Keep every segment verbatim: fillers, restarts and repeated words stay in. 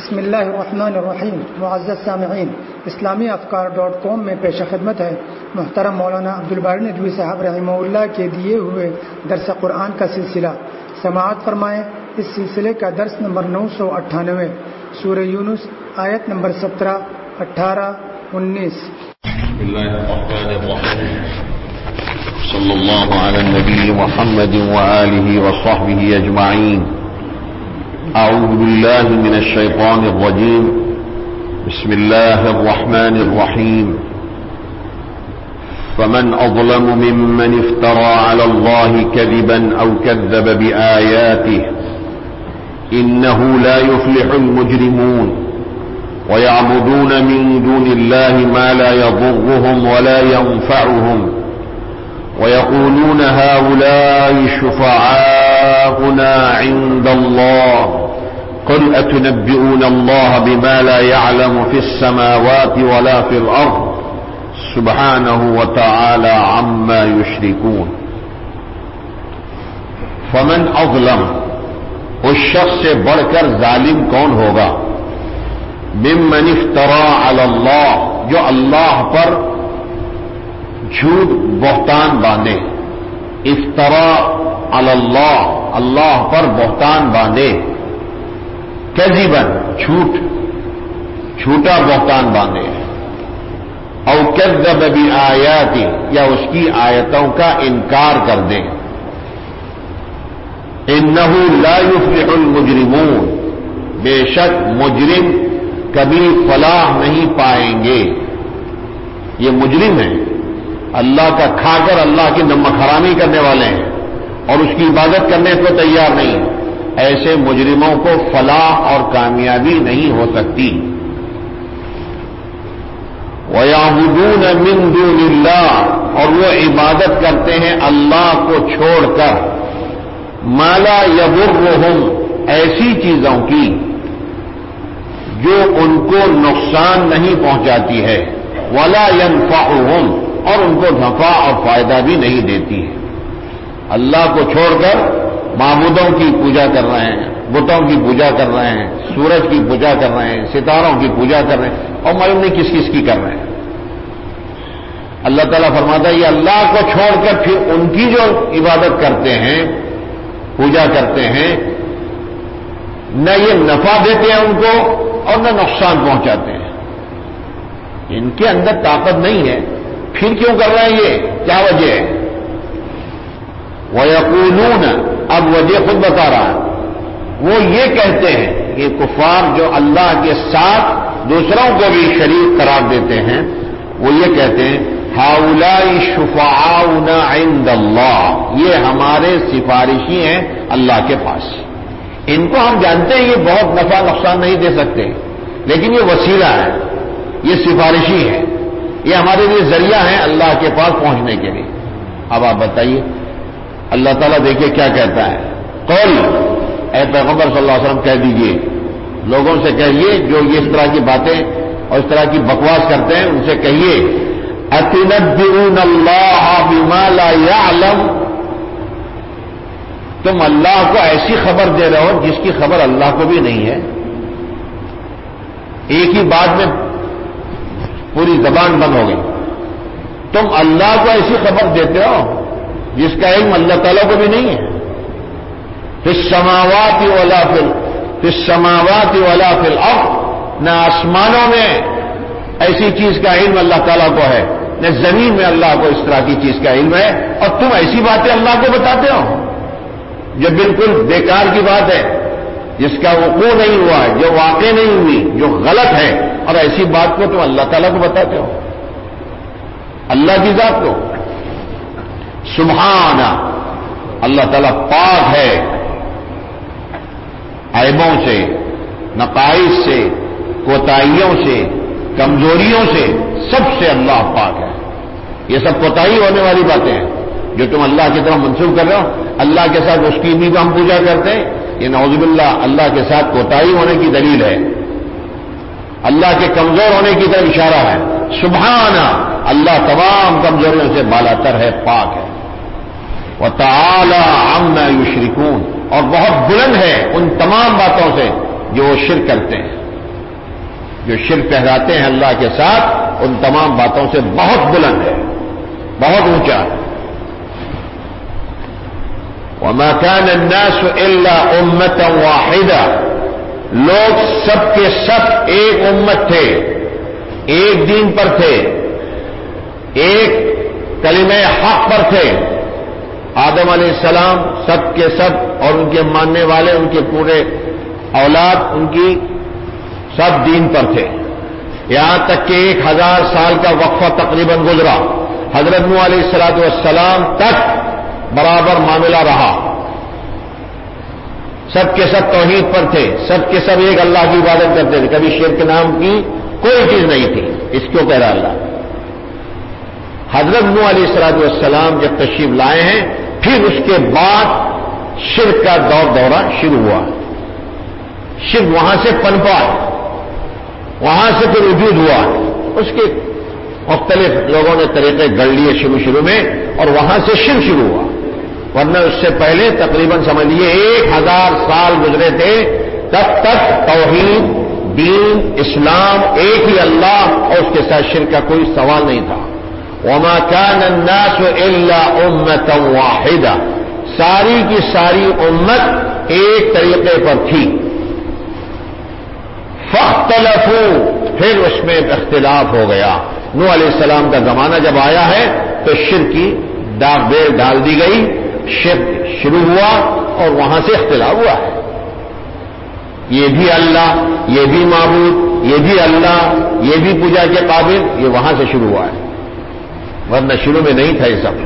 بسم اللہ الرحمن الرحیم. معزز سامعین، اسلامی افکار ڈاٹ کام میں پیش خدمت ہے محترم مولانا عبدالباری ندوی صاحب رحمہ اللہ کے دیے ہوئے درس قرآن کا سلسلہ. سماعت فرمائیں. اس سلسلے کا درس نمبر نو سو اٹھانوے، سورہ یونس، آیت نمبر سترہ، اٹھارہ، انیس. بسم اللہ الرحمن الرحیم. صلی اللہ علی النبی محمد وآلہ وصحبہ اجمعین. اعوذ باللہ من الشیطان الرجیم. بسم اللہ الرحمن الرحیم. فمن اظلم ممن افترى على الله كذبا او كذب بآياته انه لا يفلح المجرمون ويعبدون من دون الله ما لا يضرهم ولا ينفعهم ويقولون هؤلاء شفعاؤنا عند الله قل أتنبئون الله بما لا يعلم في السماوات ولا في الأرض سبحانه وتعالى عما يشركون. فمن اظلم، اس شخص سے بڑھ کر ظالم کون ہوگا؟ ممن افترى على الله، جو اللہ پر جھوٹ بہتان باندھے. افترا علی اللہ، اللہ پر بہتان باندھے. کذبا، جھوٹ، جھوٹا بہتان باندھے. او کذب بآیات، یا اس کی آیتوں کا انکار کر دے. انہ لا یفلح المجرمون، بے شک مجرم کبھی فلاح نہیں پائیں گے. یہ مجرم ہیں، اللہ کا کھا کر اللہ کی نمک حرامی کرنے والے ہیں اور اس کی عبادت کرنے کو تیار نہیں. ایسے مجرموں کو فلاح اور کامیابی نہیں ہو سکتی. وَيَعْبُدُونَ مِن دُونِ اللَّهِ، اور وہ عبادت کرتے ہیں اللہ کو چھوڑ کر. مَا لَا يَضُرُّهُمْ، ایسی چیزوں کی جو ان کو نقصان نہیں پہنچاتی ہے. وَلَا يَنفَعُهُمْ، اور ان کو نفع اور فائدہ بھی نہیں دیتی ہے. اللہ کو چھوڑ کر معبودوں کی پوجا کر رہے ہیں، بتوں کی پوجا کر رہے ہیں، سورج کی پوجا کر رہے ہیں، ستاروں کی پوجا کر رہے ہیں، اور معلوم نہیں کس کس کی کر رہے ہیں. اللہ تعالیٰ فرماتا ہے یہ اللہ کو چھوڑ کر پھر ان کی جو عبادت کرتے ہیں، پوجا کرتے ہیں، نہ یہ نفع دیتے ہیں ان کو اور نہ نقصان پہنچاتے ہیں. ان کے اندر طاقت نہیں ہے، پھر کیوں کر رہے ہیں؟ یہ کیا وجہ ہے؟ وَيَقُولُونَ، اب وجہ خود بتا رہا ہے. وہ یہ کہتے ہیں، یہ کفار جو اللہ کے ساتھ دوسروں کو بھی شریک قرار دیتے ہیں، وہ یہ کہتے ہیں هَؤُلَاءِ شُفَعَاؤُنَا عِندَ اللَّهِ، یہ ہمارے سفارشی ہیں اللہ کے پاس. ان کو ہم جانتے ہیں یہ بہت نفع نقصان نہیں دے سکتے، لیکن یہ وسیلہ ہے، یہ سفارشی ہے، یہ ہمارے لیے ذریعہ ہیں اللہ کے پاس پہنچنے کے لیے. اب آپ بتائیے، اللہ تعالیٰ دیکھیے کیا کہتا ہے. قل، اے پیغمبر صلی اللہ علیہ وسلم کہہ دیجئے، لوگوں سے کہیے جو یہ اس طرح کی باتیں اور اس طرح کی بکواس کرتے ہیں، ان سے کہیے اتنبئون اللہ بما لا یعلم، تم اللہ کو ایسی خبر دے رہے ہو جس کی خبر اللہ کو بھی نہیں ہے. ایک ہی بات میں پوری زبان بند ہو گئی. تم اللہ کو ایسی خبر دیتے ہو جس کا علم اللہ تعالیٰ کو بھی نہیں ہے. فی السماوات ولا فی فی السماوات ولا فی الارض، نہ آسمانوں میں ایسی چیز کا علم اللہ تعالیٰ کو ہے، نہ زمین میں اللہ کو اس طرح کی چیز کا علم ہے، اور تم ایسی باتیں اللہ کو بتاتے ہو جو بالکل بیکار کی بات ہے، جس کا وقوع نہیں ہوا ہے، جو واقع نہیں ہوئی، جو غلط ہے، اور ایسی بات کو تم اللہ تعالیٰ کو بتاتے ہو، اللہ کی ذات کو. سبحانہ، اللہ تعالیٰ پاک ہے عیبوں سے، نقائص سے، کوتاہیوں سے، کمزوریوں سے، سب سے اللہ پاک ہے. یہ سب کوتاہی ہونے والی باتیں ہیں جو تم اللہ کی طرف منسوخ کر رہے ہو. اللہ کے ساتھ اس کی بھی ہم پوجا کرتے ہیں، یہ نعوذ باللہ اللہ کے ساتھ کوتاہی ہونے کی دلیل ہے، اللہ کے کمزور ہونے کی طرف اشارہ ہے. سبحانہ، اللہ تمام کمزوریوں سے بالاتر ہے، پاک ہے. وَتَعَالَى عَمَّا يُشْرِكُونَ، اور بہت بلند ہے ان تمام باتوں سے جو وہ شرک کرتے ہیں. جو شرک ٹھہراتے ہیں اللہ کے ساتھ ان تمام باتوں سے بہت بلند ہے، بہت اونچا ہے۔ وما كان الناس الا امة واحدة، لوگ سب کے سب ایک امت تھے، ایک دین پر تھے، ایک کلمہ حق پر تھے۔ آدم علیہ السلام سب کے سب اور ان کے ماننے والے، ان کے پورے اولاد، ان کی سب دین پر تھے، یہاں تک کہ ایک ہزار سال کا وقفہ تقریباً گزرا، حضرت نوح علیہ الصلوۃ والسلام تک برابر معاملہ رہا، سب کے سب توحید پر تھے، سب کے سب ایک اللہ کی عبادت کرتے تھے، کبھی شرک نام کی کوئی چیز نہیں تھی۔ اس کو کہہ رہا اللہ، حضرت نوح علیہ الصلوۃ والسلام جب تشریف لائے ہیں پھر اس کے بعد شرک کا دور دورہ شروع ہوا، شرک وہاں سے پنپا، وہاں سے پھر وجود ہوا، اس کے مختلف لوگوں نے طریقے گڑھ لیے شروع شروع میں اور وہاں سے شرک شروع ہوا، ورنہ اس سے پہلے تقریباً سمجھ لیے ایک ہزار سال گزرے تھے، تب تک توحید، دین، اسلام، ایک ہی اللہ اور اس کے ساتھ شرک کا کوئی سوال نہیں تھا۔ وما كان الناس الا امة واحدة، ساری کی ساری امت ایک طریقے پر تھی۔ فاختلفوا، پھر اس میں اختلاف ہو گیا۔ نوح علیہ السلام کا زمانہ جب آیا ہے تو شرک کی داغ دیر ڈال دی گئی، شرک شروع ہوا اور وہاں سے اختلاف ہوا ہے، یہ بھی اللہ، یہ بھی معبود، یہ بھی اللہ، یہ بھی پوجا کے قابل، یہ وہاں سے شروع ہوا ہے، ورنہ شروع میں نہیں تھا یہ سب۔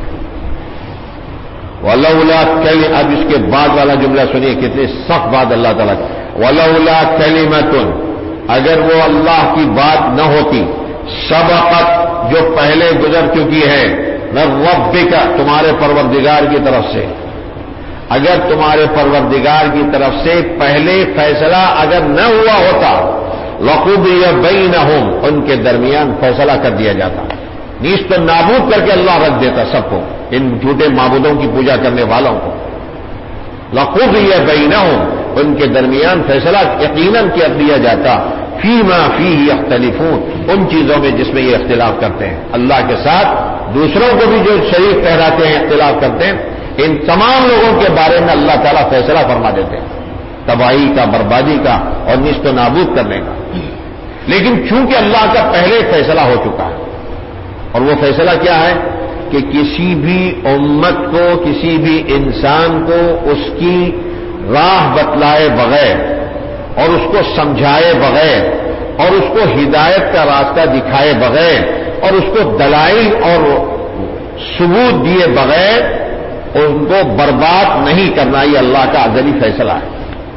وَلَوْلَا كَلِمَةٌ، اب اس کے بعد والا جملہ سنیے کتنی سخت بات اللہ تعالیٰ کا، وَلَوْلَا كَلِمَةٌ، اگر وہ اللہ کی بات نہ ہوتی، سبقت، جو پہلے گزر چکی ہے، مِن رَبِّكَ، تمہارے پروردگار کی طرف سے، اگر تمہارے پروردگار کی طرف سے پہلے فیصلہ اگر نہ ہوا ہوتا، لَقُضِيَ بَيْنَهُمْ، ان کے درمیان فیصلہ کر دیا جاتا، نیست تو نابود کر کے اللہ رکھ دیتا سب کو، ان جھوٹے معبودوں کی پوجا کرنے والوں کو۔ لَقُضِيَ بَيْنَهُمْ، ان کے درمیان فیصلہ یقیناً کر دیا جاتا، فِيمَا فِيهِ يَخْتَلِفُونَ، ان چیزوں میں جس میں یہ اختلاف کرتے ہیں، اللہ کے ساتھ دوسروں کو بھی جو شریک ٹھہراتے ہیں، اختلاف کرتے ہیں، ان تمام لوگوں کے بارے میں اللہ تعالیٰ فیصلہ فرما دیتے ہیں، تباہی کا، بربادی کا اور نیست و نابود کرنے کا۔ لیکن چونکہ اللہ کا پہلے فیصلہ ہو چکا ہے، اور وہ فیصلہ کیا ہے کہ کسی بھی امت کو، کسی بھی انسان کو اس کی راہ بتلائے بغیر اور اس کو سمجھائے بغیر اور اس کو ہدایت کا راستہ دکھائے بغیر اور اس کو دلائل اور ثبوت دیے بغیر ان کو برباد نہیں کرنا، یہ اللہ کا ازلی فیصلہ ہے۔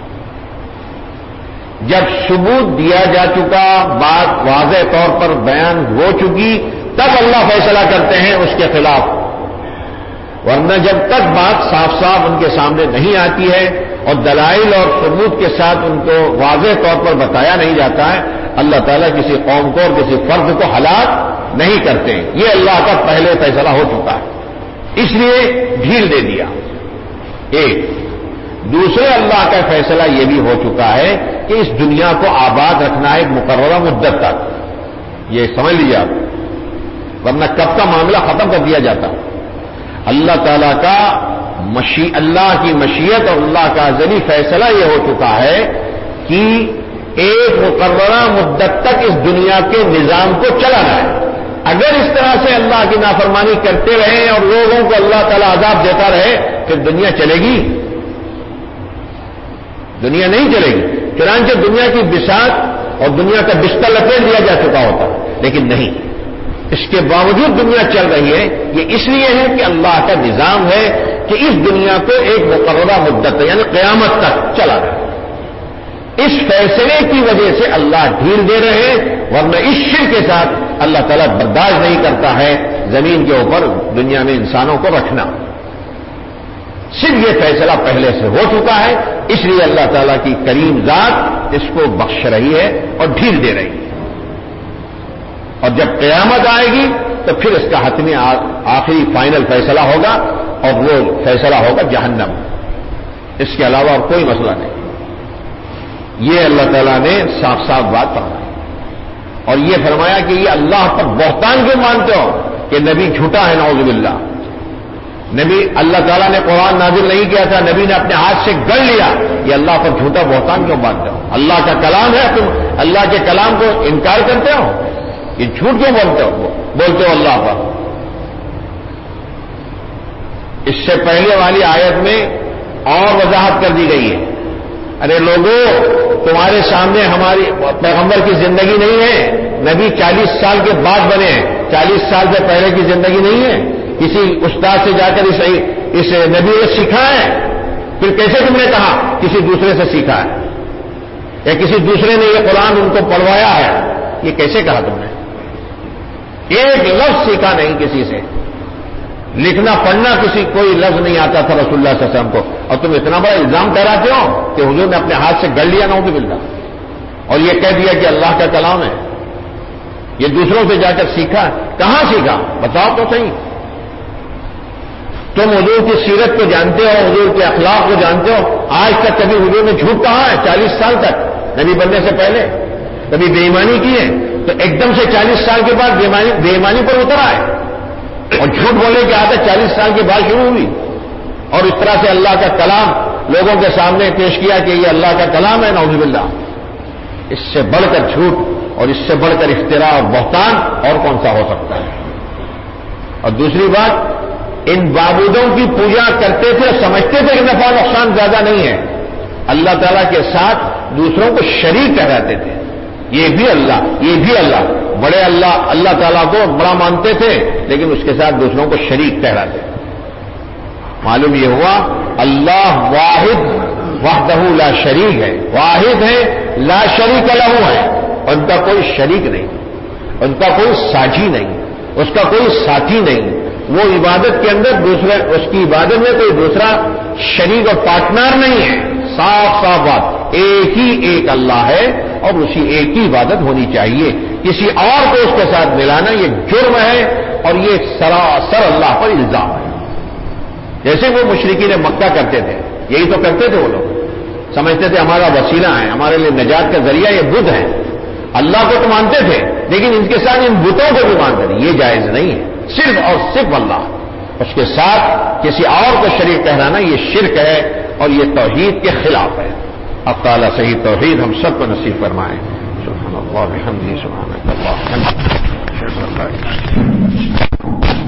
جب ثبوت دیا جا چکا، بات واضح طور پر بیان ہو چکی، تب اللہ فیصلہ کرتے ہیں اس کے خلاف، ورنہ جب تک بات صاف صاف ان کے سامنے نہیں آتی ہے اور دلائل اور ثبوت کے ساتھ ان کو واضح طور پر بتایا نہیں جاتا ہے، اللہ تعالیٰ کسی قوم کو اور کسی فرد کو ہلاک نہیں کرتے ہیں، یہ اللہ کا پہلے فیصلہ ہو چکا ہے، اس لیے ڈھیل دے دیا۔ ایک دوسرے اللہ کا فیصلہ یہ بھی ہو چکا ہے کہ اس دنیا کو آباد رکھنا ہے ایک مقررہ مدت تک، یہ سمجھ لیجیے آپ، ورنہ کب کا معاملہ ختم کر دیا جاتا۔ اللہ تعالیٰ کا مشی اللہ کی مشیت اور اللہ کا ازلی فیصلہ یہ ہو چکا ہے کہ ایک مقررہ مدت تک اس دنیا کے نظام کو چلانا ہے۔ اگر اس طرح سے اللہ کی نافرمانی کرتے رہیں اور لوگوں کو اللہ تعالیٰ عذاب دیتا رہے پھر دنیا چلے گی؟ دنیا نہیں چلے گی، چنانچہ دنیا کی بساط اور دنیا کا بستر لپیٹ دیا جا چکا ہوتا، لیکن نہیں، اس کے باوجود دنیا چل رہی ہے، یہ اس لیے ہے کہ اللہ کا نظام ہے کہ اس دنیا کو ایک مقررہ مدت یعنی قیامت تک چلا رہے۔ اس فیصلے کی وجہ سے اللہ ڈھیل دے رہے ہیں، ورنہ اس شرک کے ساتھ اللہ تعالیٰ برداشت نہیں کرتا ہے زمین کے اوپر دنیا میں انسانوں کو رکھنا۔ صرف یہ فیصلہ پہلے سے ہو چکا ہے، اس لیے اللہ تعالیٰ کی کریم ذات اس کو بخش رہی ہے اور ڈھیل دے رہی ہے، اور جب قیامت آئے گی تو پھر اس کا حتمی آخری فائنل فیصلہ ہوگا اور وہ فیصلہ ہوگا جہنم، اس کے علاوہ اور کوئی مسئلہ نہیں۔ یہ اللہ تعالیٰ نے صاف صاف بات فرمائی۔ اور یہ فرمایا کہ یہ اللہ پر بہتان کیوں مانتے ہو کہ نبی جھوٹا ہے نعوذ باللہ. نبی اللہ تعالیٰ نے قرآن نازل نہیں کیا تھا, نبی نے اپنے ہاتھ سے گڑ لیا, یہ اللہ پر جھوٹا بہتان کیوں مانتے ہو؟ اللہ کا کلام ہے, تم اللہ کے کلام کو انکار کرتے ہو, یہ جھوٹ کیوں بولتے ہو بولتے ہو اللہ پر؟ اس سے پہلے والی آیت میں اور وضاحت کر دی گئی ہے. ارے لوگوں, تمہارے سامنے ہماری پیغمبر کی زندگی نہیں ہے, نبی چالیس سال کے بعد بنے ہیں, چالیس سال سے پہلے کی زندگی نہیں ہے. کسی استاد سے جا کر اس اس نبی نے سیکھا ہے, پھر کیسے تم نے کہا کسی دوسرے سے سیکھا ہے, یا کسی دوسرے نے یہ قرآن ان کو پڑھوایا ہے؟ یہ کیسے کہا تم نے؟ ایک لفظ سیکھا نہیں کسی سے, لکھنا پڑھنا کسی کوئی لفظ نہیں آتا تھا رسول اللہ صلی اللہ علیہ وسلم کو, اور تم اتنا بڑا الزام ٹھہراتے ہو کہ حضور نے اپنے ہاتھ سے گڑ لیا نعوذ باللہ, اور یہ کہہ دیا کہ اللہ کا کلام ہے. یہ دوسروں سے جا کر سیکھا, کہاں سیکھا بتاؤ تو صحیح. تم حضور کی سیرت کو جانتے ہو, حضور کے اخلاق کو جانتے ہو, آج تک کبھی حضور نے جھوٹ کہا ہے؟ چالیس سال تک نبی بننے سے پہلے کبھی بے ایمانی کی ہے؟ تو ایک دم سے چالیس سال کے بعد بے ایمانی پر اتر آئے, اور جھوٹ بولنے کی عادت چالیس سال کے بعد شروع ہوئی, اور اس طرح سے اللہ کا کلام لوگوں کے سامنے پیش کیا کہ یہ اللہ کا کلام ہے نعوذ باللہ. اس سے بڑھ کر جھوٹ اور اس سے بڑھ کر افتراء اور بہتان اور کون سا ہو سکتا ہے؟ اور دوسری بات, ان معبودوں کی پوجا کرتے تھے, سمجھتے تھے کہ نفع نقصان زیادہ نہیں ہے, اللہ تعالیٰ کے ساتھ دوسروں کو شریک ٹھہراتے تھے. یہ بھی اللہ, یہ بھی اللہ, بڑے اللہ اللہ تعالیٰ کو بڑا مانتے تھے, لیکن اس کے ساتھ دوسروں کو شریک ٹھہراتے تھے. معلوم یہ ہوا اللہ واحد وحدہ لا شریک ہے, واحد ہے, لا شریک لہ ہے, ان کا کوئی شریک نہیں, ان کا کوئی ساجی نہیں, اس کا کوئی ساتھی نہیں. وہ عبادت کے اندر دوسرے, اس کی عبادت میں کوئی دوسرا شریک اور پارٹنر نہیں ہے. صاف صاف بات, ایک ہی ایک اللہ ہے, اور اسی ایک ہی عبادت ہونی چاہیے. کسی اور کو اس کے ساتھ ملانا یہ جرم ہے, اور یہ سراسر اللہ پر الزام ہے. جیسے وہ مشرکین مکہ کرتے تھے, یہی تو کرتے تھے وہ لوگ, سمجھتے تھے ہمارا وسیلہ ہے, ہمارے لیے نجات کا ذریعہ یہ بدھ ہے. اللہ کو تو مانتے تھے, لیکن ان کے ساتھ ان بتوں کو بھی مانتے تھے. یہ جائز نہیں ہے, صرف اور صرف اللہ, اس کے ساتھ کسی اور کو شریک ٹھہرانا یہ شرک ہے, اور یہ توحید کے خلاف ہے. اب تعالیٰ صحیح توحید ہم سب کو نصیب فرمائے. سبحان اللہ بحمدہ, سبحان اللہ.